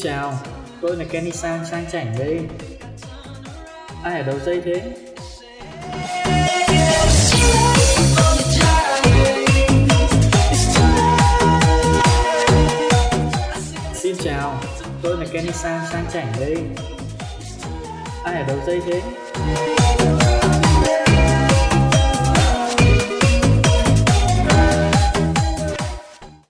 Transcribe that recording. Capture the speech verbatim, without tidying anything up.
chào, tôi là Kenny Sang sang chảnh đây. Ai ở đầu dây thế? Xin chào, tôi là Kenny Sang sang chảnh đây. Ai ở đầu dây thế?